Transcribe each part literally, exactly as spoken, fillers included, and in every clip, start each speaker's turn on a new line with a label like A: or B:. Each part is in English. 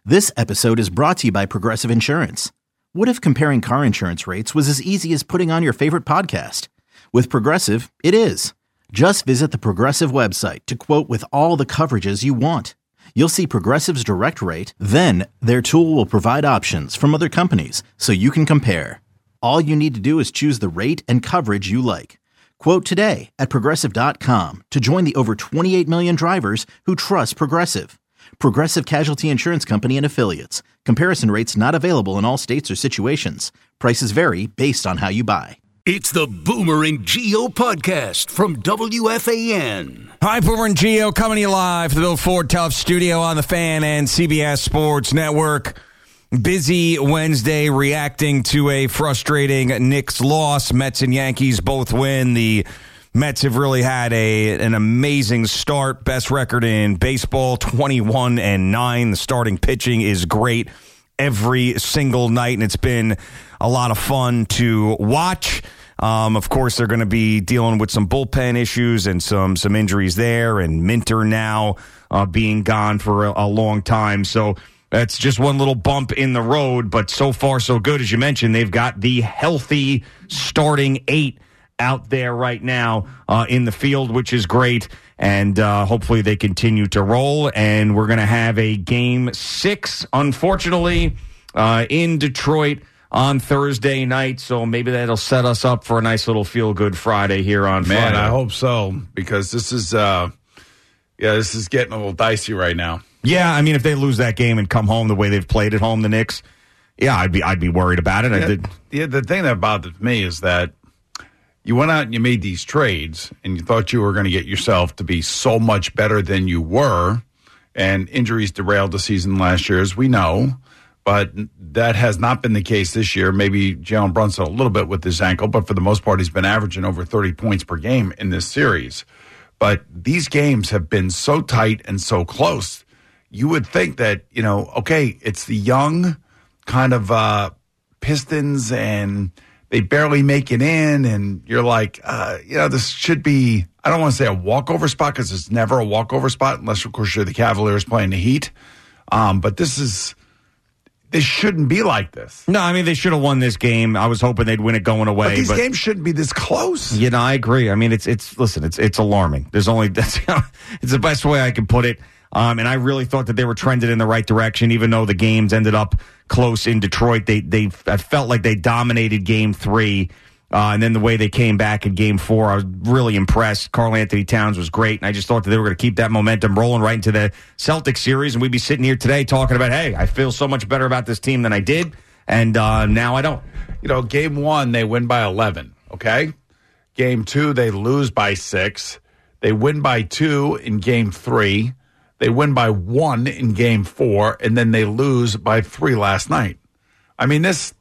A: This episode is brought to you by Progressive Insurance. What if comparing car insurance rates was as easy as putting on your favorite podcast? With Progressive, it is. Just visit the Progressive website to quote with all the coverages you want. You'll see Progressive's direct rate, then their tool will provide options from other companies so you can compare. All you need to do is choose the rate and coverage you like. Quote today at Progressive dot com to join the over twenty-eight million drivers who trust Progressive. Progressive Casualty Insurance Company and Affiliates. Comparison rates not available in all states or situations. Prices vary based on how you buy.
B: It's the Boomer and Geo podcast from W F A N.
C: Hi, Boomer and Geo coming to you live from the Bill Ford Tough Studio on the Fan and C B S Sports Network. Busy Wednesday reacting to a frustrating Knicks loss. Mets and Yankees both win. The Mets have really had a an amazing start. Best record in baseball, twenty-one and nine. The starting pitching is great every single night, and it's been a lot of fun to watch. Um, of course, they're going to be dealing with some bullpen issues and some some injuries there, and Minter now uh, being gone for a, a long time. So that's just one little bump in the road, but so far so good. As you mentioned, they've got the healthy starting eight out there right now uh, in the field, which is great, and uh, hopefully they continue to roll, and we're going to have a game six, unfortunately, uh, in Detroit on Thursday night, so maybe that'll set us up for a nice little feel-good Friday here on
D: Man,
C: Friday.
D: I hope so, because this is, uh, yeah, this is getting a little dicey right now.
C: Yeah, I mean, if they lose that game and come home the way they've played at home, the Knicks, yeah, I'd be I'd be worried about it.
D: Yeah,
C: I did.
D: Yeah, the thing that bothered me is that you went out and you made these trades, and you thought you were going to get yourself to be so much better than you were, and injuries derailed the season last year, as we know, but that has not been the case this year. Maybe Jalen Brunson a little bit with his ankle, but for the most part, he's been averaging over thirty points per game in this series. But these games have been so tight and so close. You would think that, you know, okay, it's the young kind of uh, Pistons, and they barely make it in, and you're like, uh, you know, this should be, I don't want to say a walkover spot, because it's never a walkover spot, unless, of course, you're the Cavaliers playing the Heat. Um, but this is, this shouldn't be like this.
C: No, I mean, they should have won this game. I was hoping they'd win it going away.
D: But these
C: but,
D: games shouldn't be this close.
C: You know, I agree. I mean, it's, it's listen, it's it's alarming. There's only, that's, it's the best way I can put it. Um, and I really thought that they were trended in the right direction, even though the games ended up close in Detroit. They they I felt like they dominated game three. Uh, and then the way they came back in game four, I was really impressed. Karl Anthony Towns was great. And I just thought that they were going to keep that momentum rolling right into the Celtics series. And we'd be sitting here today talking about, hey, I feel so much better about this team than I did. And uh, now I don't.
D: You know, game one, they win by eleven, okay? Game two, they lose by six. They win by two in game three. They win by one in game four, and then they lose by three last night. I mean, this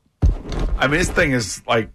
D: I mean, this thing is like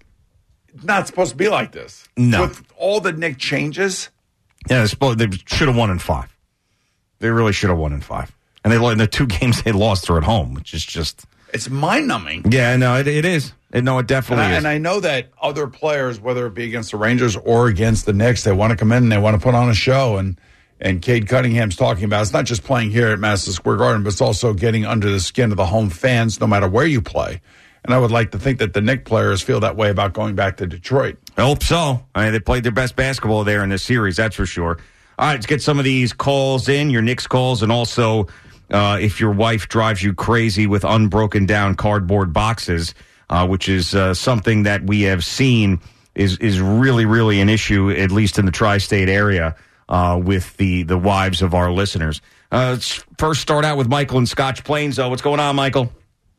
D: not supposed to be like this.
C: No.
D: With all the Knick changes.
C: Yeah, they should have won in five. They really should have won in five. And they in the two games they lost are at home, which is just...
D: It's mind-numbing.
C: Yeah, no, it, it is. It, no, it definitely
D: and I,
C: is.
D: And I know that other players, whether it be against the Rangers or against the Knicks, they want to come in and they want to put on a show, and And Cade Cunningham's talking about, it's not just playing here at Madison Square Garden, but it's also getting under the skin of the home fans no matter where you play. And I would like to think that the Knicks players feel that way about going back to Detroit.
C: I hope so. I mean, they played their best basketball there in this series, that's for sure. All right, let's get some of these calls in, your Knicks calls, and also uh, if your wife drives you crazy with unbroken down cardboard boxes, uh, which is uh, something that we have seen is, is really, really an issue, at least in the tri-state area. Uh, with the, the wives of our listeners. Uh, let's first start out with Michael in Scotch Plains. Uh, what's going on, Michael?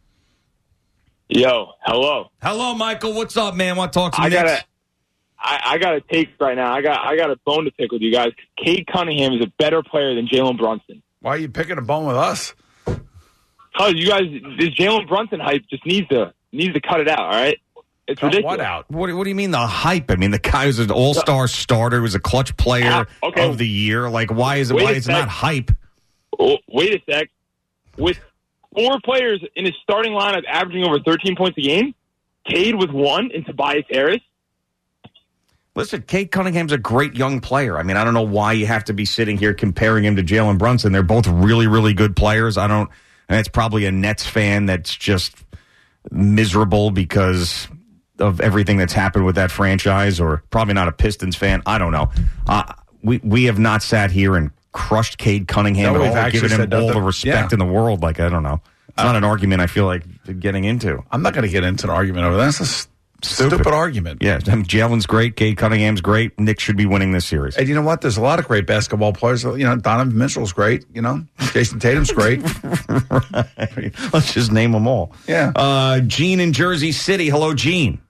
E: Yo, hello.
C: Hello, Michael. What's up, man? Want to talk to me
E: I
C: next?
E: gotta, I, I got to take right now. I got I got a bone to pick with you guys. Cade Cunningham is a better player than Jalen Brunson.
D: Why are you picking a bone with us?
E: Because you guys, this Jalen Brunson hype just needs to needs to cut it out, all right? It's
D: Cut
E: ridiculous.
D: what out?
C: What, what do you mean the hype? I mean, the guy was an all-star starter, was a clutch player
E: Yeah, okay.
C: of the year. Like, why is it?
E: Wait
C: Why
E: a
C: is it
E: sec.
C: not hype?
E: Oh, wait a sec. With four players in his starting lineup averaging over thirteen points a game, Cade with one and Tobias Harris.
C: Listen, Cade Cunningham's a great young player. I mean, I don't know why you have to be sitting here comparing him to Jalen Brunson. They're both really, really good players. I don't and it's probably a Nets fan that's just miserable because of everything that's happened with that franchise, or probably not a Pistons fan. I don't know. Uh, we we have not sat here and crushed Cade Cunningham
D: No,
C: at
D: we've
C: all,
D: actually
C: given him
D: said
C: all
D: nothing.
C: the respect
D: Yeah.
C: in the world. Like, I don't know. It's not an argument I feel like getting into.
D: I'm not going to get into an argument over that. That's a s- stupid.
C: Stupid.
D: argument.
C: Yeah, I mean, Jalen's great. Cade Cunningham's great. Nick should be winning this series.
D: And you know what? There's a lot of great basketball players. You know, Donovan Mitchell's great. You know, Jason Tatum's great.
C: Right. Let's just name them all.
D: Yeah.
C: Uh, Gene in Jersey City. Hello, Gene.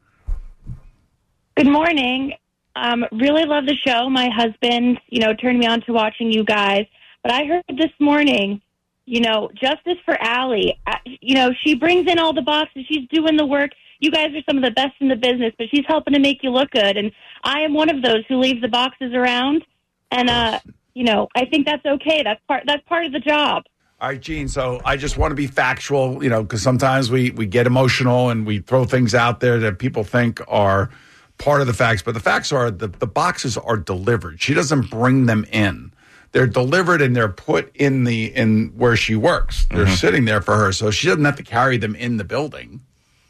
F: Good morning. Um, really love the show. My husband, you know, turned me on to watching you guys. But I heard this morning, you know, justice for Allie. Uh, you know, she brings in all the boxes. She's doing the work. You guys are some of the best in the business, but she's helping to make you look good. And I am one of those who leaves the boxes around. And, uh, you know, I think that's okay. That's part, that's part of the job.
D: All right, Gene. So I just want to be factual, you know, because sometimes we, we get emotional and we throw things out there that people think are part of the facts. But the facts are the, the boxes are delivered. She doesn't bring them in. They're delivered and they're put in the in where she works. They're
C: Mm-hmm.
D: sitting there for her, so she doesn't have to carry them in the building.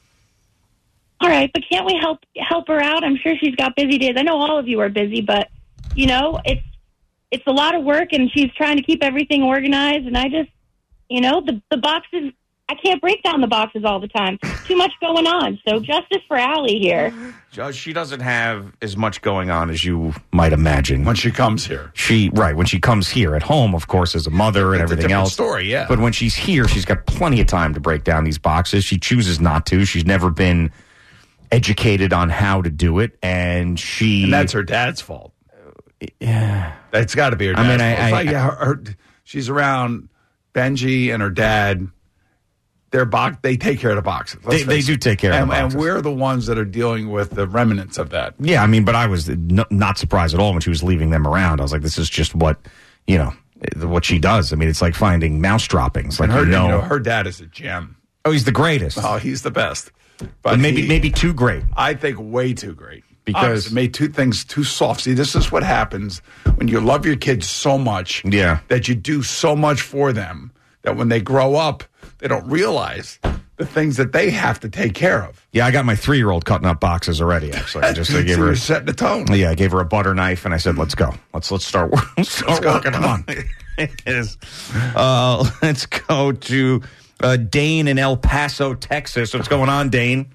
F: All right, but can't we help help her out? I'm sure she's got busy days. I know all of you are busy, but, you know, it's it's a lot of work, and she's trying to keep everything organized. And I just, you know, the, the boxes, I can't break down the boxes all the time. Too much going on. So justice for Allie here.
C: Judge, she doesn't have as much going on as you might imagine.
D: When she comes here,
C: She right when she comes here at home, of course, as a mother and
D: It's a
C: everything
D: different
C: else.
D: story, yeah.
C: But when she's here, she's got plenty of time to break down these boxes. She chooses not to. She's never been educated on how to do it, and she.
D: and that's her dad's fault.
C: Yeah.
D: That's got to be her
C: I
D: dad's
C: mean, I-
D: fault. It's
C: I-
D: like, yeah, her, her, she's around Benji and her dad. Their box, they take care of the boxes. Let's
C: They- they
D: face
C: do
D: it.
C: take care of
D: and,
C: the boxes.
D: And we're the ones that are dealing with the remnants of that.
C: Yeah, I mean, but I was n- not surprised at all when she was leaving them around. I was like, this is just what, you know, what she does. I mean, it's like finding mouse droppings. Like,
D: And her,
C: you know,
D: you know, her dad is a gem.
C: oh, he's the greatest.
D: Oh, he's the best. But
C: but maybe
D: he-
C: maybe too great.
D: I think way too great.
C: Because-
D: Obviously made two things too soft. See, this is what happens when you love your kids so much
C: Yeah.
D: that you do so much for them that when they grow up, they don't realize the things that they have to take care of.
C: Yeah, I got my three-year-old cutting up boxes already. Actually, I just I gave
D: So
C: her.
D: you're setting the tone.
C: Yeah, I gave her a butter knife, and I said, "Let's go. Let's let's start, wor- let's start
D: Let's go.
C: working
D: Come
C: on it." Is uh, let's go to uh, Dane in El Paso, Texas. What's going on, Dane?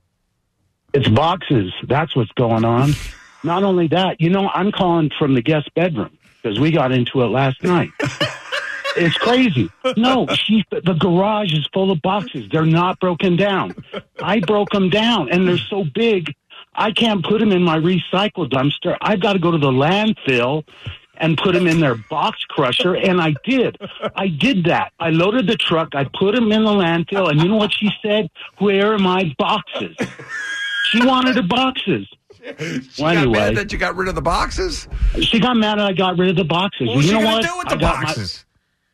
G: It's boxes. That's what's going on. Not only that, you know, I'm calling from the guest bedroom because we got into it last night. It's crazy. No, she, the garage is full of boxes. They're not broken down. I broke them down, and they're so big, I can't put them in my recycle dumpster. I've got to go to the landfill and put them in their box crusher, and I did. I did that. I loaded the truck. I put them in the landfill, and you know what she said? Where are my boxes? She wanted her boxes.
D: She
G: Well,
D: got
G: anyway.
D: mad that you got rid of the boxes?
G: She got mad that I got rid of the boxes.
C: What's
G: you
C: she
G: know
C: gonna
G: what?
C: do with
G: I
C: the
G: got my-
C: boxes?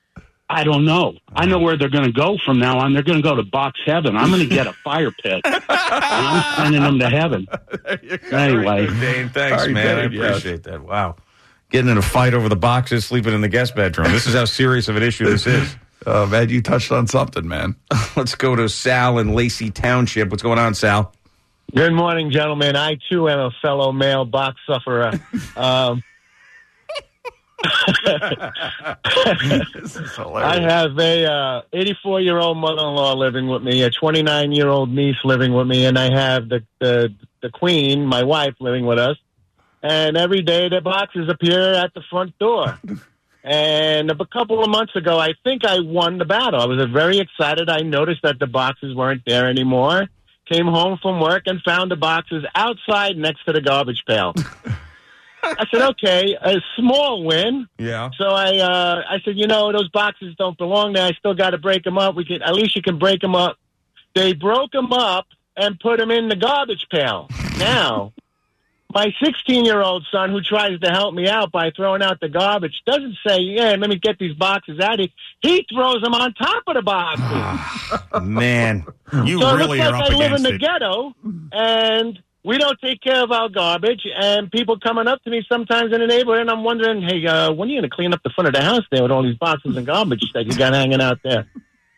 G: I don't know. I know where they're going to go from now on. They're going to go to box heaven. I'm going to get a fire pit. And I'm sending them to heaven. Anyway.
C: Dane, thanks,
D: All right,
C: man.
D: Dane,
C: I appreciate that. Wow. Getting in a fight over the boxes, sleeping in the guest bedroom. This is how serious of an issue this is.
D: Oh, man, you touched on something, man.
C: Let's go to Sal in Lacey Township. What's going on, Sal?
H: Good morning, gentlemen. I, too, am a fellow male box sufferer. Um,
D: This is
H: I
D: hilarious.
H: have a uh, eighty-four-year-old mother-in-law living with me, a twenty-nine-year-old niece living with me, and I have the, the, the queen, my wife, living with us. And every day the boxes appear at the front door. And a couple of months ago, I think I won the battle. I was very excited. I noticed that the boxes weren't there anymore. Came home from work and found the boxes outside next to the garbage pail. I said, okay, a small win.
C: Yeah.
H: So I uh, I said, you know, those boxes don't belong there. I still got to break them up. We can, at least you can break them up. They broke them up and put them in the garbage pail. Now, my sixteen-year-old son, who tries to help me out by throwing out the garbage, doesn't say, yeah, let me get these boxes out of here. He throws them on top of the boxes.
C: Man, you
H: so
C: really
H: it
C: are
H: looks
C: up
H: like I live in
C: against
H: the
C: it.
H: ghetto, and we don't take care of our garbage, and people coming up to me sometimes in the neighborhood, and I'm wondering, hey, uh, when are you going to clean up the front of the house there with all these boxes and garbage that you got hanging out there?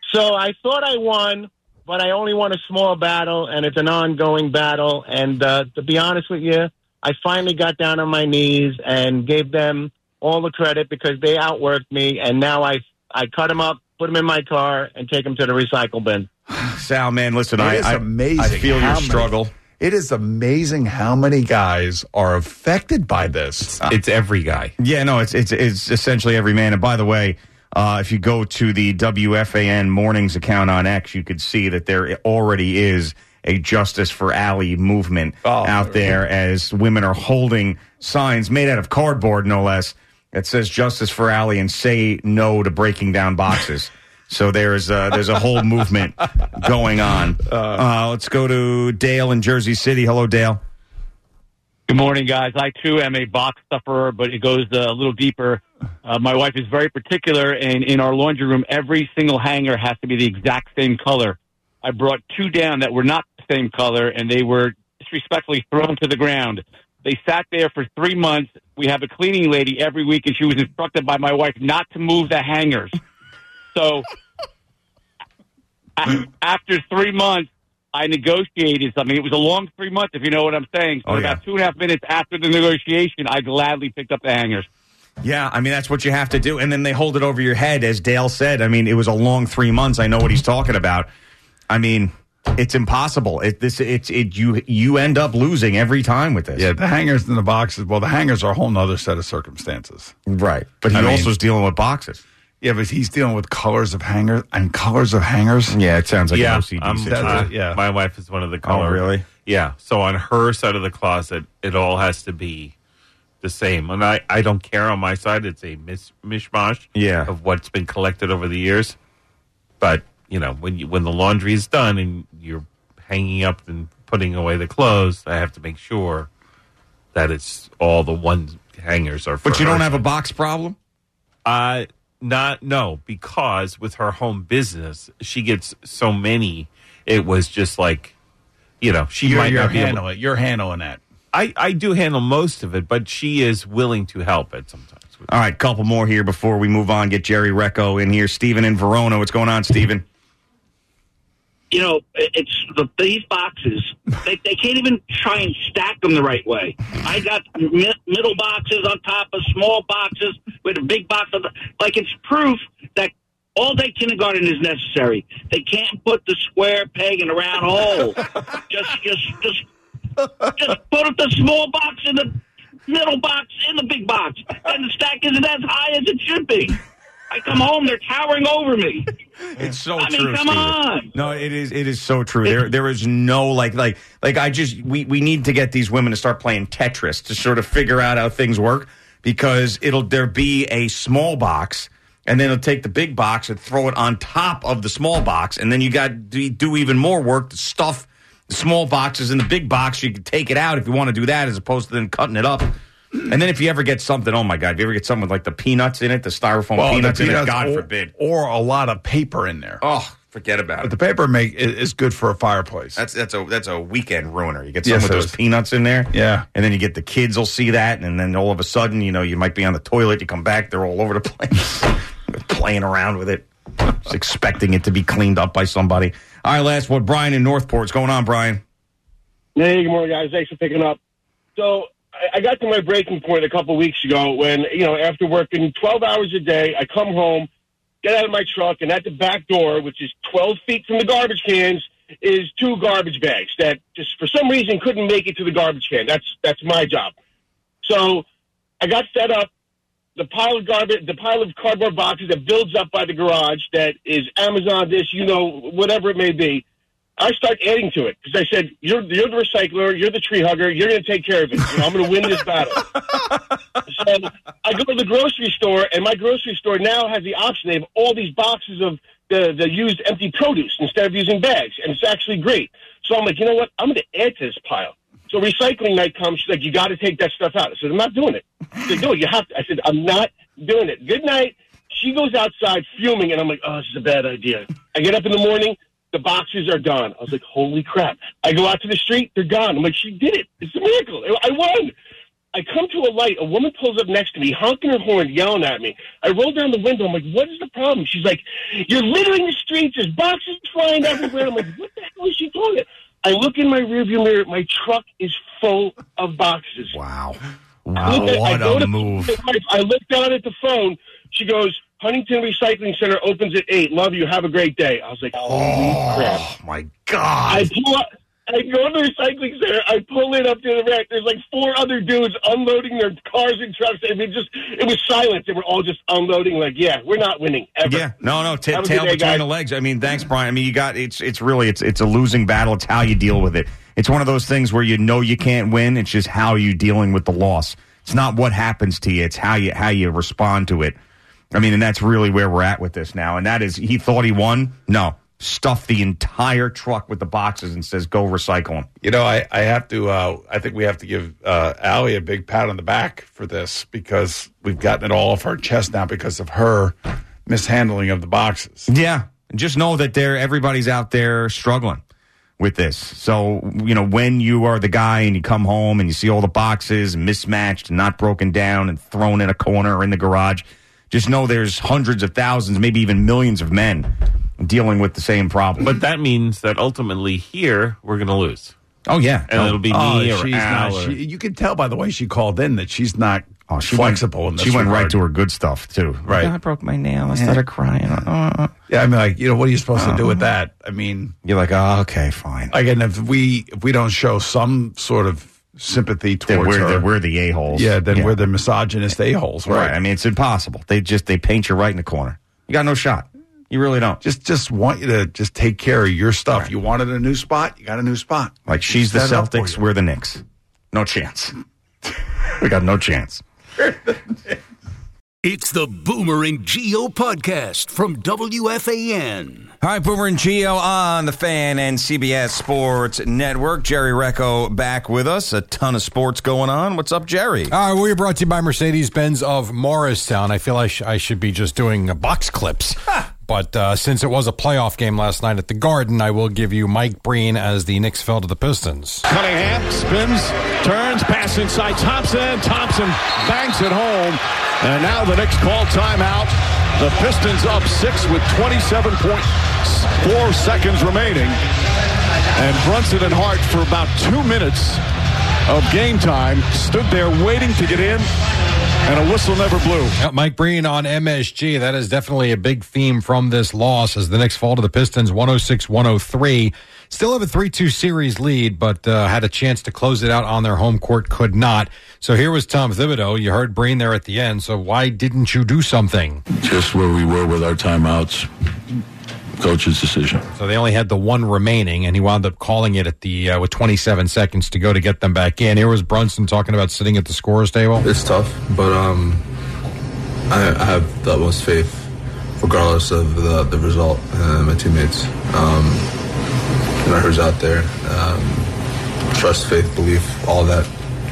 H: So I thought I won, but I only won a small battle, and it's an ongoing battle. And uh, to be honest with you, I finally got down on my knees and gave them all the credit because they outworked me, and now I I cut them up, put them in my car, and take them to the recycle bin.
C: Sal, man, listen,
D: It
C: I,
D: is
C: I,
D: amazing
C: I feel
D: how
C: your
D: many-
C: struggle.
D: It is amazing how many guys are affected by this.
I: It's every guy.
C: Yeah, no, it's it's it's essentially every man. And by the way, uh, if you go to the W F A N Mornings account on X, you could see that there already is a Justice for Allie movement
D: Oh,
C: out there as women are holding signs made out of cardboard, no less, that says Justice for Allie and say no to breaking down boxes. So there's uh, there's a whole movement going on. Uh, let's go to Dale in Jersey City. Hello, Dale.
J: Good morning, guys. I, too, am a box stuffer, but it goes uh, a little deeper. Uh, my wife is very particular, and in our laundry room, every single hanger has to be the exact same color. I brought two down that were not the same color, and they were disrespectfully thrown to the ground. They sat there for three months. We have a cleaning lady every week, and she was instructed by my wife not to move the hangers. So a- after three months, I negotiated something. It was a long three months, if you know what I'm saying. So
C: Oh, yeah.
J: about two and a half minutes after the negotiation, I gladly picked up the hangers.
C: Yeah, I mean, that's what you have to do. And then they hold it over your head, as Dale said. I mean, it was a long three months. I know what he's talking about. I mean, it's impossible. It, this, it's, it, you, you end up losing every time with this.
D: Yeah, the hangers and the boxes. Well, the hangers are a whole nother set of circumstances.
C: Right. But he
D: I mean-
C: also is dealing with boxes.
D: Yeah, but he's dealing with colors of hangers and colors of hangers.
C: Yeah, it sounds like
I: yeah,
C: an O C D
I: I'm-
C: situation.
I: uh,
D: yeah.
I: My wife is one of the color.
C: really?
I: Yeah. So on her side of the closet, it all has to be the same. And I, I don't care on my side. It's a mis- mishmash
C: Yeah.
I: of what's been collected over the years. But, you know, when you, when the laundry is done and you're hanging up and putting away the clothes, I have to make sure that it's all the one hangers are for
C: But you
I: her
C: don't have a
I: side.
C: box problem?
I: Uh, not, no, because with her home business, she gets so many. It was just like, you know, she
D: You're,
I: might
D: you're
I: not be able-
D: handling. You're handling that.
I: I, I do handle most of it, but she is willing to help it sometimes.
C: All right, couple more here before we move on. Get Jerry Recco in here. Steven in Verona. What's going on, Steven?
K: You know, it's the, these boxes, they, they can't even try and stack them the right way. I got mi- middle boxes on top of small boxes with a big box. On the, like, it's proof that all day kindergarten is necessary. They can't put the square peg in a round hole. just, just, just, just put the small box in the middle box in the big box. And the stack isn't as high as it should be. I come home, they're towering over me.
C: It's so
K: I mean,
C: true.
K: come
C: Steven.
K: on.
C: No, it is. It is so true. There, there is no like, like, like. I just we we need to get these women to start playing Tetris to sort of figure out how things work, because it'll there be a small box, and then it'll take the big box and throw it on top of the small box, and then you got to do even more work to stuff the small boxes in the big box. You can take it out if you want to do that, as opposed to then cutting it up. And then if you ever get something, oh my God, if you ever get something with like the peanuts in it, the styrofoam
D: Well, the
C: peanuts, in it,
D: peanuts
C: God
D: or,
C: forbid.
D: or a lot of paper in there.
C: Oh, forget about
D: But
C: it.
D: the paper make is is good for a fireplace.
C: That's that's a that's a weekend ruiner. You get
D: Yes,
C: some with
D: it
C: those
D: is.
C: peanuts in there,
D: Yeah.
C: and then you get the kids will see that, and then all of a sudden, you know, you might be on the toilet, you come back, they're all over the place, playing around with it, just expecting it to be cleaned up by somebody. All right, last one, Brian in Northport. What's going on, Brian?
L: Hey, good morning, guys. Thanks for picking up. So I, I got to my breaking point a couple weeks ago when, you know, after working twelve hours a day, I come home, get out of my truck, and at the back door, which is twelve feet from the garbage cans, is two garbage bags that just for some reason couldn't make it to the garbage can. That's that's my job. So I got fed up. The pile of garbage, the pile of cardboard boxes that builds up by the garage that is Amazon, this, you know, whatever it may be. I start adding to it because I said, you're, you're the recycler, you're the tree hugger, you're going to take care of it. You know, I'm going to win this battle. So I go to the grocery store, and my grocery store now has the option. They have all these boxes of the, the used empty produce instead of using bags, and it's actually great. So I'm like, you know what? I'm going to add to this pile. So recycling night comes. She's like, you got to take that stuff out. I said, I'm not doing it. She said, no, you have to. I said, I'm not doing it. Good night. She goes outside fuming, and I'm like, oh, this is a bad idea. I get up in the morning. The boxes are gone. I was like, holy crap. I go out to the street. They're gone. I'm like, she did it. It's a miracle. I won. I come to a light. A woman pulls up next to me, honking her horn, yelling at me. I roll down the window. I'm like, what is the problem? She's like, you're littering the streets. There's boxes flying everywhere. I'm like, what the hell is she talking? I look in my rearview mirror. My truck is full of boxes.
C: Wow.
L: I look at,
C: What
L: I go
C: a
L: to
C: move.
L: my wife. I look down at the phone. She goes, Huntington Recycling Center opens at eight. Love you. Have a great day. I was like, holy
C: Oh,
L: crap.
C: my God.
L: I pull up. I go to the recycling center. I pull in up to the rack. There's like four other dudes unloading their cars and trucks. I mean, just it was silence. They were all just unloading. Like, yeah, we're not winning ever.
C: Yeah, no, no, t-
L: Have a
C: tail
L: good day,
C: between
L: guys.
C: the legs. I mean, thanks, Brian. I mean, you got it's it's really it's it's a losing battle. It's how you deal with it. It's one of those things where you know you can't win. It's just how you dealing with the loss. It's not what happens to you. It's how you how you respond to it. I mean, and that's really where we're at with this now. And that is, he thought he won. No, stuff the entire truck with the boxes and says, "Go recycle them."
D: You know, I, I have to, uh, I think we have to give uh, Allie a big pat on the back for this because we've gotten it all off our chest now because of her mishandling of the boxes.
C: Yeah, just know that there everybody's out there struggling with this. So, you know, when you are the guy and you come home and you see all the boxes mismatched and not broken down and thrown in a corner or in the garage, just know there's hundreds of thousands, maybe even millions of men dealing with the same problem.
I: But that means that ultimately here we're going to lose.
C: Oh, yeah.
I: And
C: oh,
I: it'll be
D: Oh,
I: me or
D: she's
I: Al.
D: not,
I: or-
D: she, you can tell by the way she called in that she's not
C: oh, she
D: flexible
C: went,
D: in this
C: She went
D: regard.
C: right to her good stuff, too.
D: Right.
C: I broke my nail. I started crying. Uh,
D: Yeah, I mean, like, you know, what are you supposed to do with that? I mean,
C: You're like, oh, okay, fine.
D: again, if we if we don't show some sort of sympathy
C: Then
D: towards
C: we're,
D: her,
C: the, we're the a-holes.
D: yeah, then we're the misogynist a-holes, right?
C: Right. I mean, it's impossible. They just, they paint you right in the corner. You got no shot. You really don't.
D: Just just want you to just take care of your stuff. Right. You wanted a new spot, you got a new spot.
C: Like, she's the
D: Set it up for
C: Celtics,
D: you.
C: we're the Knicks. No chance. We got no chance.
B: It's the Boomer and Geo podcast from W F A N.
C: All right, Boomer and Geo on the Fan and C B S Sports Network. Jerry Recco back with us. A ton of sports going on. What's up, Jerry?
M: All right, we're brought to you by Mercedes-Benz of Morristown. I feel I, sh- I should be just doing uh, box clips. But uh, since it was a playoff game last night at the Garden, I will give you Mike Breen as the Knicks fell to the Pistons.
N: Cunningham spins, turns, pass inside Thompson. Thompson banks it home. And now the Knicks call timeout. The Pistons up six with twenty-seven point four seconds remaining. And Brunson and Hart for about two minutes of game time stood there waiting to get in. And a whistle never blew.
M: Yeah, Mike Breen on M S G. That is definitely a big theme from this loss as the Knicks fall to the Pistons one oh six one oh three. Still have a three two series lead, but uh, had a chance to close it out on their home court, could not. So here was Tom Thibodeau. You heard Breen there at the end, so why didn't you do something?
O: Just where we were with our timeouts. Coach's decision.
M: So they only had the one remaining, and he wound up calling it at the uh, with twenty-seven seconds to go to get them back in. Here was Brunson talking about sitting at the scorer's table.
P: It's tough, but um, I, I have the utmost faith, regardless of the, the result, uh, my teammates. Um, no matter who's out there, um, trust, faith, belief, all that.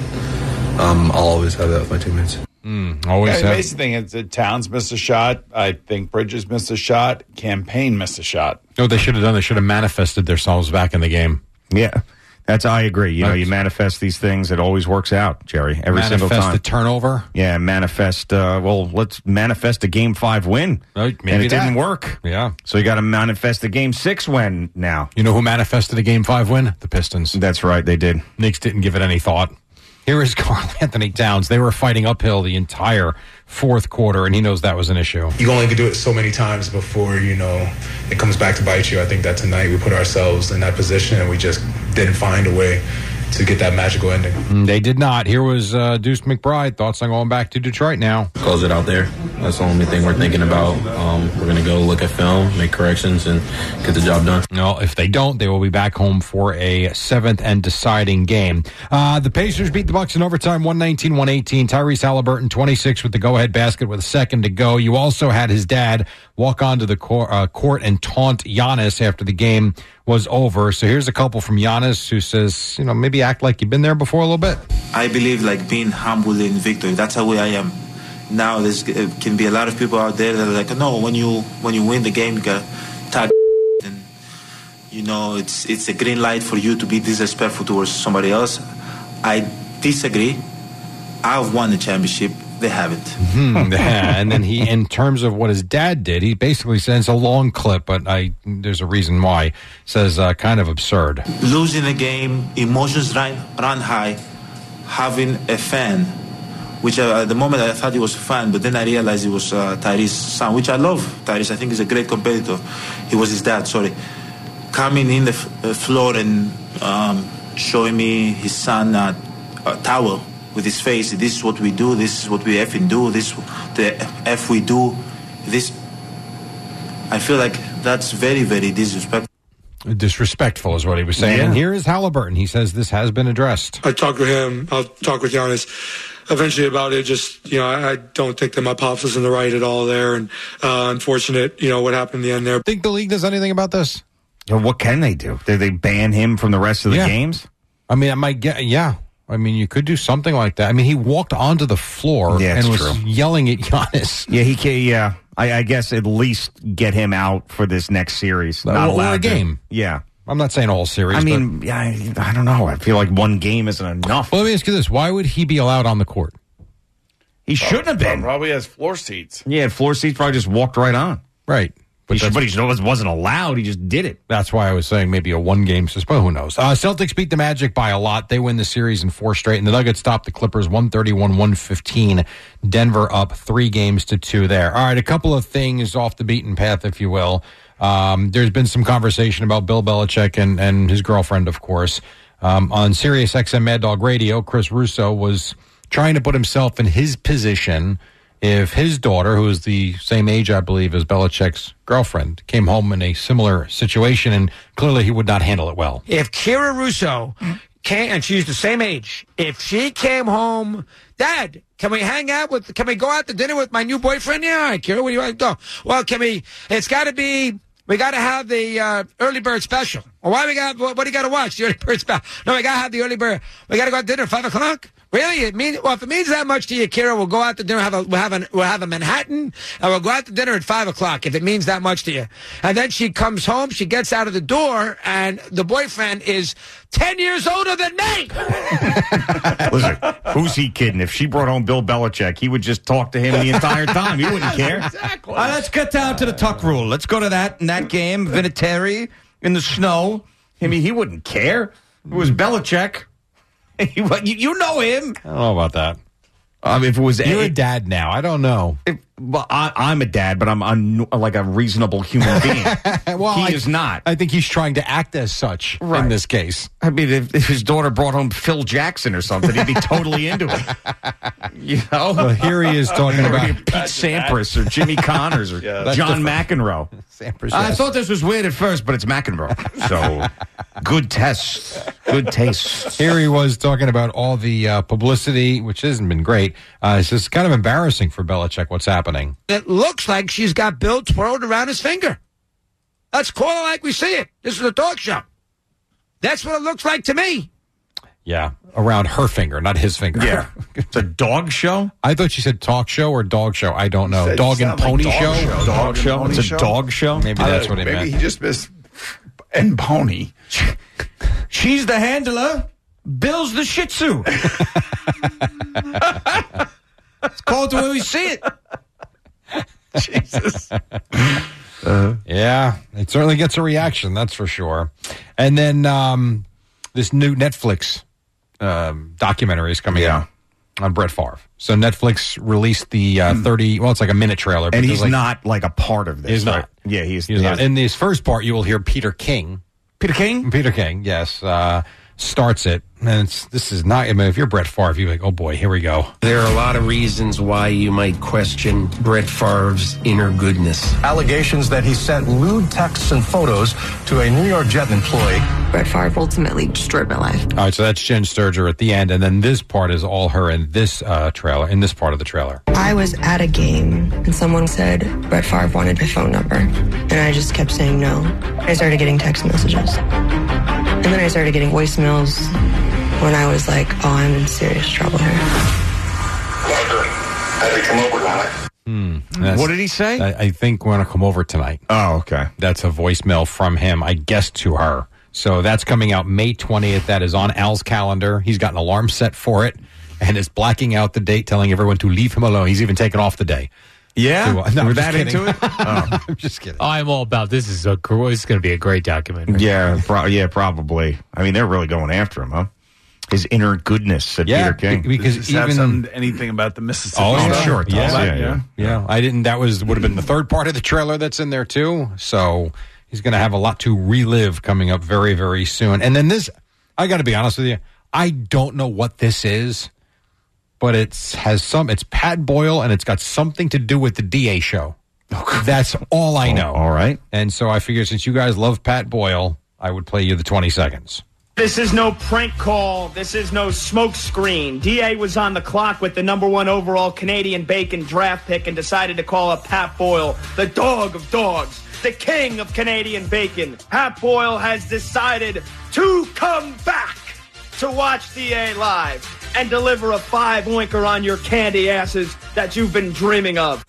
P: Um, I'll always have that with my teammates.
M: Mm, always
D: yeah, the
M: have.
D: amazing thing is that Towns missed a shot. I think Bridges missed a shot. Campaign missed a shot.
M: No, what they should have done, they should have manifested themselves back in the game.
C: Yeah, that's I agree. You know, you manifest these things, it always works out, Jerry, every
M: manifest
C: single time.
M: Manifest the turnover?
C: Yeah, manifest, uh, well, let's manifest a game five win.
M: Right, maybe
C: and it
M: that.
C: didn't work.
M: Yeah.
C: So you got to manifest a game six win now.
M: You know who manifested a game five win? The Pistons.
C: That's right, they did.
M: Knicks didn't give it any thought. Here is Karl Anthony Towns. They were fighting uphill the entire fourth quarter, and he knows that was an issue.
Q: You only can do it so many times before, you know, it comes back to bite you. I think that tonight we put ourselves in that position, and we just didn't find a way to get that magical ending.
M: Mm, They did not. Here was uh, Deuce McBride. Thoughts on going back to Detroit now?
R: Close it out there. That's the only thing we're thinking about. Um, we're going to go look at film, make corrections, and get the job done.
M: No, if they don't, they will be back home for a seventh and deciding game. Uh, the Pacers beat the Bucks in overtime, one nineteen one eighteen. Tyrese Halliburton, twenty-six with the go-ahead basket with a second to go. You also had his dad walk onto the court, uh, court and taunt Giannis after the game was over. So here's a couple from Giannis who says, you know, maybe act like you've been there before a little bit.
S: I believe like being humble in victory. That's how I am. Now there can be a lot of people out there that are like, no, when you when you win the game, you got tag, and you know it's it's a green light for you to be disrespectful towards somebody else. I disagree. I've won the championship. They haven't.
M: Hmm, yeah, and then he, in terms of what his dad did, he basically says a long clip, but I there's a reason why. Says uh, kind of absurd.
S: Losing a game, emotions run, run high, having a fan, which uh, at the moment I thought he was a fan, but then I realized it was uh, Tyrese's son, which I love. Tyrese, I think, is a great competitor. He was his dad, sorry. Coming in the f- uh, floor and um, showing me his son uh, a towel with his face. This is what we do. This is what we effing do. This the F we do. This. I feel like that's very, very disrespectful.
M: Disrespectful is what he was saying.
S: Yeah.
M: And here is Halliburton. He says this has been addressed.
T: I talked with him. I'll talk with Giannis eventually about it. Just, you know, I, I don't think that my pops was in the right at all there. And uh, unfortunate, you know, what happened in the end there.
M: Think the league does anything about this?
C: Well, what can they do? Did they ban him from the rest of the
M: Yeah.
C: games?
M: I mean, I might get, yeah. I mean, you could do something like that. I mean, he walked onto the floor
C: Yeah,
M: and
C: it's
M: was
C: true.
M: yelling at Giannis.
C: Yeah, he can. Yeah, I, I guess at least get him out for this next series. Not
M: or, or
C: allowed
M: a
C: to.
M: game.
C: Yeah,
M: I'm not saying a whole series.
C: I mean, yeah, I, I don't know. I feel like one game isn't enough.
M: Well, let me ask you this: why would he be allowed on the court?
C: He shouldn't have been.
D: Probably has floor seats.
C: Yeah, floor seats probably just walked right on.
M: Right.
C: But he, should, but he just wasn't allowed. He just did it.
M: That's why I was saying maybe a one-game suspension. Who knows? Uh, Celtics beat the Magic by a lot. They win the series in four straight, and the Nuggets stopped the Clippers one thirty-one one fifteen. Denver up three games to two there. All right, a couple of things off the beaten path, if you will. Um, there's been some conversation about Bill Belichick and, and his girlfriend, of course. Um, on Sirius X M Mad Dog Radio, Chris Russo was trying to put himself in his position if his daughter, who is the same age, I believe, as Belichick's girlfriend, came home in a similar situation, and clearly he would not handle it well.
U: If Kira Russo came, and she's the same age, if she came home, Dad, can we hang out with, can we go out to dinner with my new boyfriend? Yeah, all right, Kira, where do you want to go? Well, can we, it's got to be, we got to have the uh, early bird special. Well, why we got, what, what do you got to watch? The early bird special. No, we got to have the early bird, we got to go out to dinner at five o'clock. Really? It means, well, if it means that much to you, Kira, we'll go out to dinner, have a, we'll have a, we'll have a Manhattan, and we'll go out to dinner at five o'clock if it means that much to you. And then she comes home, she gets out of the door, and the boyfriend is ten years older than me.
C: Listen, who's he kidding? If she brought home Bill Belichick, he would just talk to him the entire time. He wouldn't care.
U: Exactly.
C: Uh, let's get down to the tuck rule. Let's go to that in that game, Vinatieri in the snow. I mean, he wouldn't care. It was Belichick. you, you know him.
M: I don't know about that.
C: Um, if it was
M: You're
C: a,
M: a dad now. I don't know.
C: If, well, I, I'm a dad, but I'm, I'm like a reasonable human being.
M: well,
C: he
M: I,
C: is not.
M: I think he's trying to act as such
C: Right.
M: in this case.
C: I mean, if, if his daughter brought home Phil Jackson or something, he'd be totally into it. You know?
M: Well, here he is talking
C: Or
M: about
C: Pete Sampras or Jimmy Connors or
M: Yeah, that's
C: John
M: different.
C: McEnroe.
M: Sampras,
C: I
M: yes.
C: thought this was weird at first, but it's McEnroe. So, good test. Good taste.
M: Here he was talking about all the uh, publicity, which hasn't been great. Uh, it's just kind of embarrassing for Belichick what's happening.
U: It looks like she's got Bill twirled around his finger. Let's call it like we see it. This is a talk show. That's what it looks like to me.
M: Yeah, around her finger, not his finger.
C: Yeah. It's a dog show?
M: I thought she said talk show or dog show. I don't know.
D: Said
M: Dog and
D: something
M: pony
D: like
M: show?
D: dog show.
C: Dog show?
D: Pony
C: It's a
D: show?
C: dog show?
M: Maybe
D: I
M: that's
D: don't
M: what
D: know,
M: he
D: maybe
M: meant.
D: he just missed and pony.
C: She's the handler. Bill's the Shih Tzu. It's called the way we see it.
D: Jesus.
M: Uh, yeah, it certainly gets a reaction, that's for sure. And then um, this new Netflix um, documentary is coming
C: Yeah.
M: out on Brett Favre. So Netflix released the uh, thirty, well, it's like a minute trailer. but
C: And
M: there's
C: he's
M: like-
C: not like a part of this.
M: He's
C: right?
M: not.
C: Yeah, he's,
M: He's not. In this first part, you will hear Peter King.
C: Peter King?
M: Peter King, yes, uh, starts it. And it's, this is not, I mean, if you're Brett Favre, you're like, oh boy, here we go.
V: There are a lot of reasons why you might question Brett Favre's inner goodness.
W: Allegations that he sent lewd texts and photos to a New York Jet employee.
X: Brett Favre ultimately destroyed my life.
M: All right, so that's Jen Sturger at the end. And then this part is all her in this uh, trailer, in this part of the trailer.
X: I was at a game and someone said Brett Favre wanted my phone number. And I just kept saying no. I started getting text messages. And then I started getting voicemails when I was like, oh, I'm in serious trouble here.
W: Had to come over tonight.
M: Hmm. That's-
C: What did he say?
M: I, I think we're going to come over tonight.
C: Oh, okay.
M: That's a voicemail from him, I guess, to her. So that's coming out May twentieth. That is on Al's calendar. He's got an alarm set for it. and is blacking out the date, telling everyone to leave him alone. He's even taken off the day.
C: Yeah?
M: To, uh, no,
C: We're
M: I'm just
C: that
M: kidding.
C: into it? Oh.
M: I'm just kidding.
A: I'm all about this. Is a gr- It's going to be a great documentary.
C: Yeah, pro- yeah, probably. I mean, they're really going after him, huh? His inner goodness, said
M: Yeah,
C: Peter King.
M: be- because
D: Does this have
M: even-
D: some, anything about the Mississippi?
M: Oh,
D: stuff?
M: yeah.
C: sure it does.
M: Yeah,
C: Yeah,
M: yeah,
C: yeah.
M: yeah. I didn't. That was would have been the third part of the trailer that's in there too. So he's going to have a lot to relive coming up very, very soon. And then this, I got to be honest with you, I don't know what this is, but it's has some. It's Pat Boyle, and it's got something to do with the D A show. That's all I know.
C: Oh, all right.
M: And so I figured since you guys love Pat Boyle, I would play you the twenty seconds.
E: This is no prank call. This is no smoke screen. D A was on the clock with the number one overall Canadian bacon draft pick and decided to call up Pat Boyle, the dog of dogs, the king of Canadian bacon. Pat Boyle has decided to come back to watch D A live and deliver a five oinker on your candy asses that you've been dreaming of.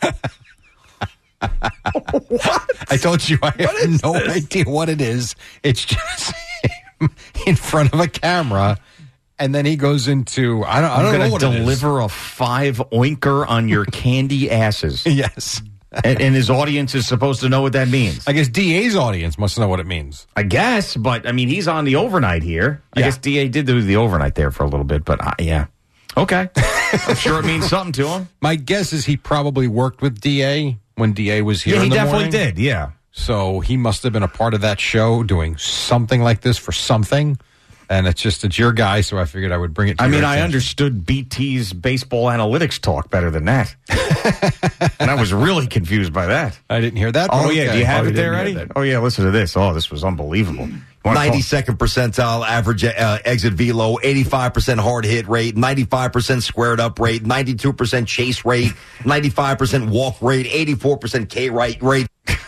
M: I told you I have no
D: this?
M: idea what it is. It's just him in front of a camera, and then he goes into I don't I don't
C: I'm
M: know
C: going
M: what
C: to
M: it is.
C: deliver a five oinker on your candy asses.
M: Yes.
C: and, and his audience is supposed to know what that means.
M: I guess D A's audience must know what it means.
C: I guess, but I mean, he's on the overnight here. I
M: Yeah.
C: guess D A did do the overnight there for a little bit, but uh, yeah. Okay. I'm sure it means something to him.
M: My guess is he probably worked with D A when D A was here.
C: Yeah, he
M: in the
C: definitely
M: morning.
C: did. Yeah.
M: So he must have been a part of that show doing something like this for something. And it's just, it's your guy, so I figured I would bring it to
C: I
M: your
C: mean, I
M: attention.
C: understood B T's baseball analytics talk better than that. And I was really confused by that.
M: I didn't hear that. but
C: Oh, yeah.
M: okay.
C: Do you have
D: Oh,
C: it
D: you
C: there,
D: didn't hear
C: Eddie?
D: that.
C: Oh, yeah. Listen to this. Oh, this was unbelievable. You wanna call-
F: ninety-second percentile average uh, exit velo, eighty-five percent hard hit rate, ninety-five percent squared up rate, ninety-two percent chase rate, ninety-five percent walk rate, eighty-four percent K right rate.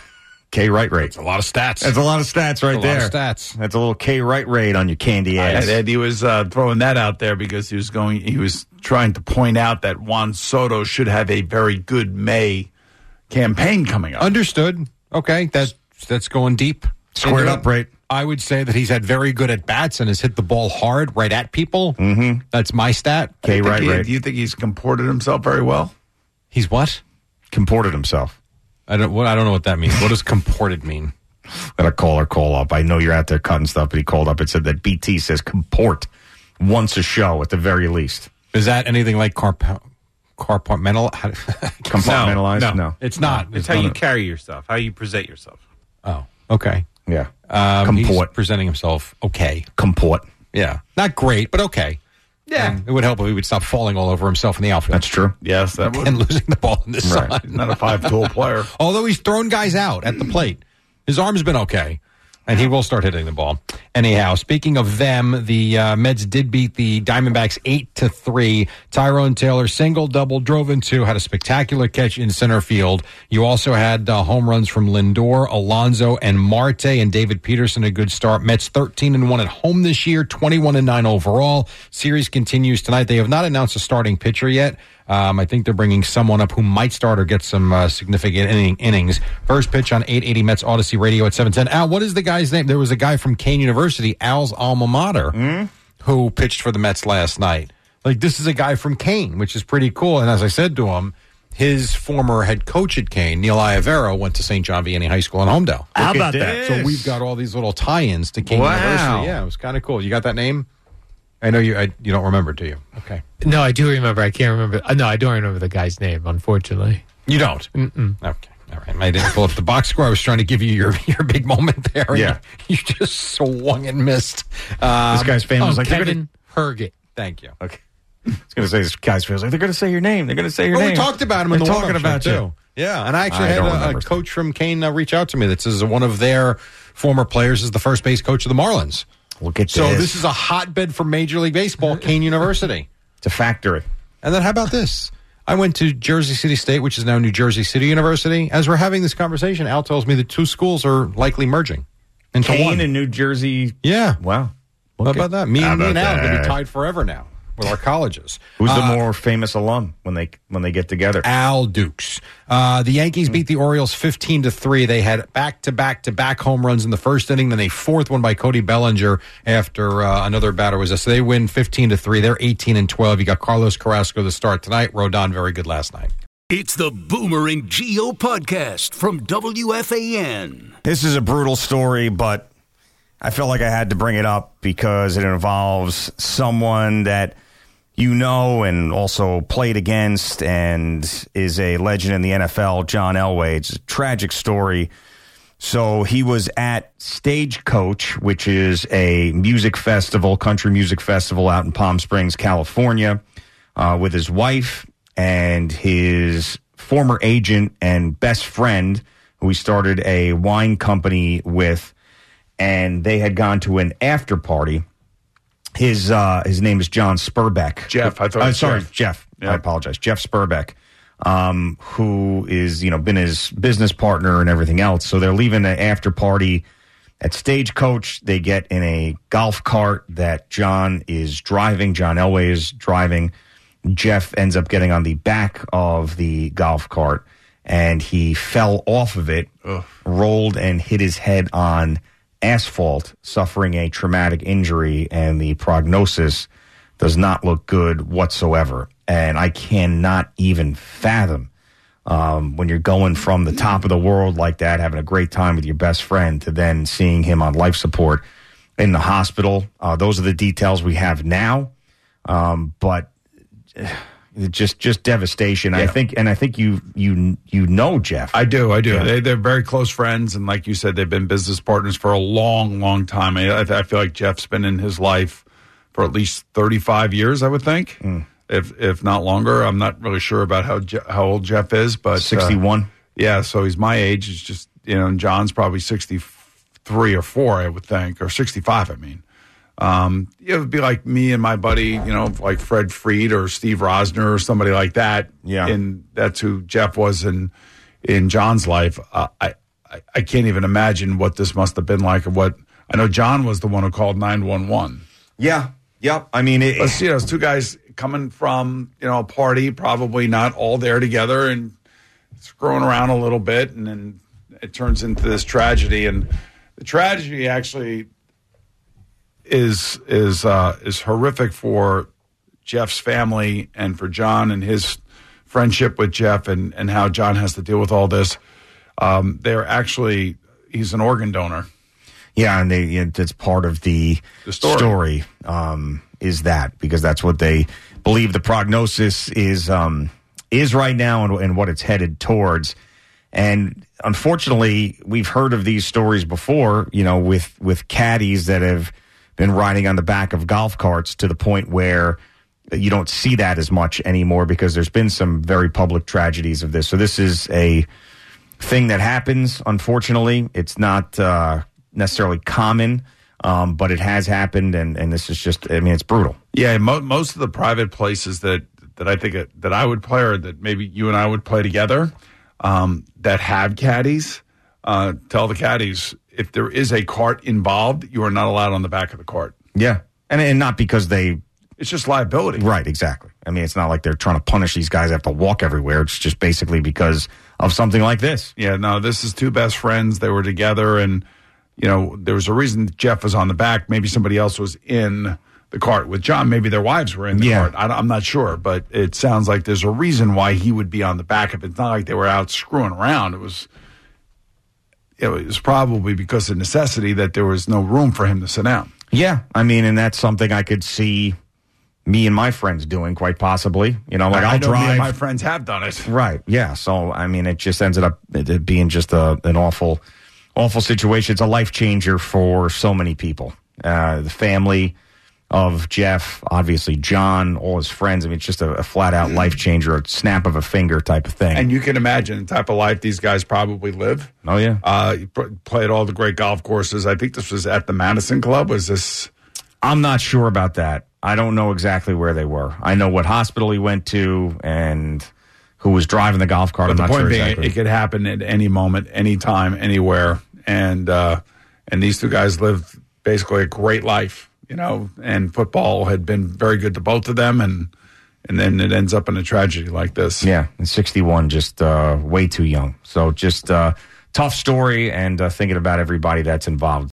C: K right rate.
M: It's a lot of stats.
C: That's a lot of stats right
M: a lot
C: there.
M: of stats.
C: That's a little K right rate on your candy ass.
D: And Eddie was uh, throwing that out there because he was going. He was trying to point out that Juan Soto should have a very good May campaign coming up.
M: Understood. Okay, that's that's going deep.
C: Squared
M: into
C: up
M: it.
C: rate.
M: I would say that he's had very good at bats and has hit the ball hard right at people.
C: Mm-hmm.
M: That's my stat.
D: Do you
C: K
D: think
C: right
D: he-
C: rate.
D: Do you think he's comported himself very well?
M: He's what?
C: Comported himself.
M: I don't. What I don't know what that means. What does comported mean?
C: Let a caller call up. I know you're out there cutting stuff, but he called up and said that B T says comport once a show at the very least.
M: Is that anything like carp compartmental? how-
C: Compartmentalized?
I: No,
C: No.
M: It's not.
I: It's how
M: not
I: you
M: a-
I: carry yourself, how you present yourself.
M: Oh, okay.
C: Yeah.
M: Um, he's
C: Comport.
M: presenting himself okay.
C: Comport.
M: Yeah, not great, but okay.
I: Yeah.
M: And it would help if he would stop falling all over himself in the outfield.
C: That's true.
D: Yes, that would.
M: And losing the ball in the
C: Right.
M: sun.
D: He's not a five-tool player.
M: Although he's thrown guys out at the plate. His arm's been okay, and he will start hitting the ball. Anyhow, speaking of them, the uh, Mets did beat the Diamondbacks eight to three. Tyrone Taylor single, double, drove in two, had a spectacular catch in center field. You also had uh, home runs from Lindor, Alonso, and Marte, and David Peterson, a good start. Mets thirteen and one at home this year, twenty-one and nine overall. Series continues tonight. They have not announced a starting pitcher yet. Um, I think they're bringing someone up who might start or get some uh, significant inning, innings. First pitch on eight eighty Mets Odyssey Radio at seven ten. Al, what is the guy's name? There was a guy from Kane University, Al's alma mater, who pitched for the Mets last night. Like, this is a guy from Kane, which is pretty cool. And as I said to him, his former head coach at Kane, Neil Iavero, went to Saint John Vianney High School in Homedale.
C: How about that?
M: So we've got all these little tie-ins to Kane
C: Wow.
M: University. Yeah, it was kind of cool. You got that name? I know you. I, you don't remember, do you? Okay.
A: No, I do remember. I can't remember. Uh, no, I don't remember the guy's name, unfortunately.
M: You don't?
A: Mm-mm.
M: Okay. All right. I didn't pull up the box score. I was trying to give you your, your big moment there. and
C: Yeah.
M: You, you just swung and missed. Um,
C: This guy's fan
A: Oh,
C: was like, they're
A: Kevin
C: gonna-
A: Herget.
M: Thank you.
C: Okay. I was going to say, this guy's feels like they're going to say your name. They're going to say your
M: Well,
C: name.
M: we talked about him in
C: They're
M: the
C: talking
M: warm-up
C: about
M: show,
C: you.
M: too. Yeah, and I actually
C: I
M: had
C: don't
M: a, a
C: remember.
M: coach from Kane uh, reach out to me that says one of their former players is the first base coach of the Marlins.
C: Look at
M: So
C: this.
M: this is a hotbed for Major League Baseball, Kane University.
C: It's a factory.
M: And then how about this? I went to Jersey City State, which is now New Jersey City University. As we're having this conversation, Al tells me the two schools are likely merging into
C: Kane
M: one.
C: and New Jersey.
M: Yeah.
C: Wow.
M: How about that? Me
C: How
M: and, me and
C: about
M: Al are going to be
C: that?
M: tied forever now. with our colleges.
C: Who's the
M: Uh,
C: more famous alum when they when they get together?
M: Al Dukes. Uh, the Yankees beat the Orioles fifteen to three. They had back to back to back home runs in the first inning, then a fourth one by Cody Bellinger after uh, another batter was. So they win fifteen to three. They're eighteen and twelve. You got Carlos Carrasco to start tonight. Rodon very good last night.
B: It's the Boomer and Geo podcast from W F A N.
C: This is a brutal story, but I felt like I had to bring it up because it involves someone that you know and also played against and is a legend in the N F L, John Elway. It's a tragic story. So he was at Stagecoach, which is a music festival, country music festival out in Palm Springs, California, uh, with his wife and his former agent and best friend, who he started a wine company with, and they had gone to an after party. His uh, his name is John Spurbeck.
D: Jeff, I thought it
C: Uh,
D: was
C: sorry,
D: Jeff.
C: Jeff.
D: Yeah.
C: I apologize. Jeff Spurbeck, um, who is, you know, been his business partner and everything else. So they're leaving the after party at Stagecoach. They get in a golf cart that John is driving. John Elway is driving. Jeff ends up getting on the back of the golf cart, and he fell off of it,
D: Ugh.
C: rolled and hit his head on asphalt, suffering a traumatic injury, and the prognosis does not look good whatsoever. And I cannot even fathom um, when you're going from the top of the world like that, having a great time with your best friend, to then seeing him on life support in the hospital. Uh, those are the details we have now, um, but just just devastation. I
D: Yeah.
C: think, and I think you you you know Jeff.
D: I do, I do.
C: Yeah.
D: They, they're very close friends, and like you said, they've been business partners for a long, long time. I, I feel like Jeff's been in his life for at least thirty-five years, I would think,
C: Mm.
D: if if not longer. I'm not really sure about how Je- how old Jeff is, but uh,
C: sixty-one.
D: yeah, so he's my age. It's just, you know, and John's probably sixty-three or four, I would think, or sixty-five. I mean. Um, it would be like me and my buddy, you know, like Fred Freed or Steve Rosner or somebody like that.
C: Yeah.
D: And that's who Jeff was in, in John's life. Uh, I, I, I can't even imagine what this must have been like, or what, I know John was the one who called nine one one.
C: Yeah. Yep. I mean, it,
D: But, you know, it's two guys coming from, you know, a party, probably not all there together and screwing around a little bit. And then it turns into this tragedy. And the tragedy actually is is uh, is horrific for Jeff's family and for John and his friendship with Jeff, and, and how John has to deal with all this. Um, they're actually, he's an organ donor.
C: Yeah, and they it, it's part of the,
D: The story.
C: story um, is that, because that's what they believe the prognosis is um, is right now, and, and what it's headed towards. And unfortunately, we've heard of these stories before, you know, with with caddies that have been riding on the back of golf carts, to the point where you don't see that as much anymore, because there's been some very public tragedies of this. So this is a thing that happens, unfortunately. It's not uh, necessarily common, um, but it has happened, and, and this is just, I mean, it's brutal.
D: Yeah, mo- most of the private places that, that I think it, that I would play, or that maybe you and I would play together, um, that have caddies, uh, tell the caddies, if there is a cart involved, you are not allowed on the back of the cart.
C: Yeah. And, and not because they...
D: It's just liability.
C: Right, exactly. I mean, it's not like they're trying to punish these guys that have to walk everywhere. It's just basically because of something like this.
D: Yeah, no, this is two best friends. They were together, and, you know, there was a reason Jeff was on the back. Maybe somebody else was in the cart with John. Maybe their wives were in the
C: Yeah.
D: cart. I, I'm not sure, but it sounds like there's a reason why he would be on the back of it. It's not like they were out screwing around. It was... It was probably because of necessity that there was no room for him to sit down.
C: Yeah, I mean, and that's something I could see me and my friends doing, quite possibly. You know, like
D: I
C: I'll
D: know me and
C: drive.
D: my friends have done it.
C: Right, yeah. So, I mean, it just ended up it being just a, an awful, awful situation. It's a life changer for so many people. Uh, the family of Jeff, obviously John, all his friends. I mean, it's just a, a flat-out life changer, a snap of a finger type of thing.
D: And you can imagine the type of life these guys probably live.
C: Oh, yeah.
D: Uh, you pr- played all the great golf courses. I think this was at the Madison Club. Was this?
C: I'm not sure about that. I don't know exactly where they were. I know what hospital he went to and who was driving the golf cart.
D: But
C: I'm
D: the
C: not
D: point
C: sure
D: being,
C: exactly.
D: it could happen at any moment, any time, anywhere. And uh, and these two guys lived basically a great life. you know, and football had been very good to both of them, and and then it ends up in a tragedy like this.
C: Yeah, and sixty-one, just uh, way too young. So just uh, tough story, and uh, thinking about everybody that's involved.